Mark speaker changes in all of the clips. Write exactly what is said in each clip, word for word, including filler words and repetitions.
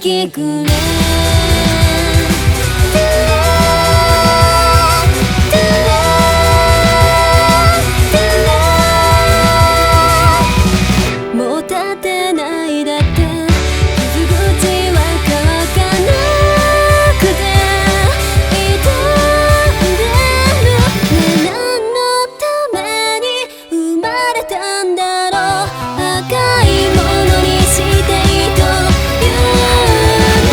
Speaker 1: きくれもう立てないだって傷口は乾かなくて痛んでるね何のために生まれたんだろう赤いものにしていいというの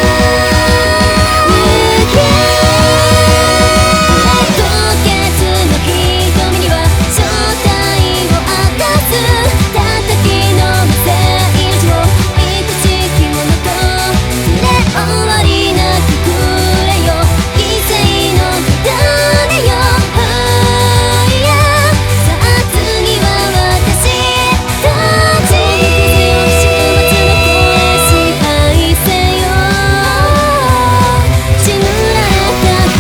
Speaker 1: 凍結の瞳には正体を明かす叩きのめせ命を愛しきものと触れ終わりなくくれよ犠牲の種よ Oh yeah さあ次は私たち終末の声支配せよ血塗られた船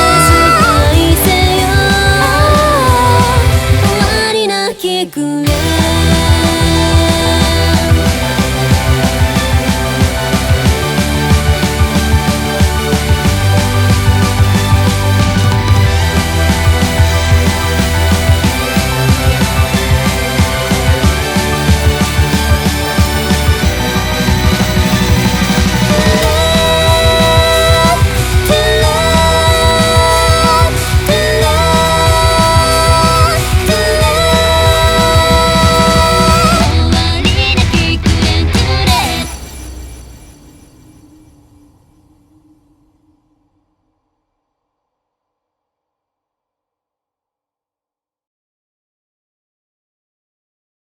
Speaker 1: くれ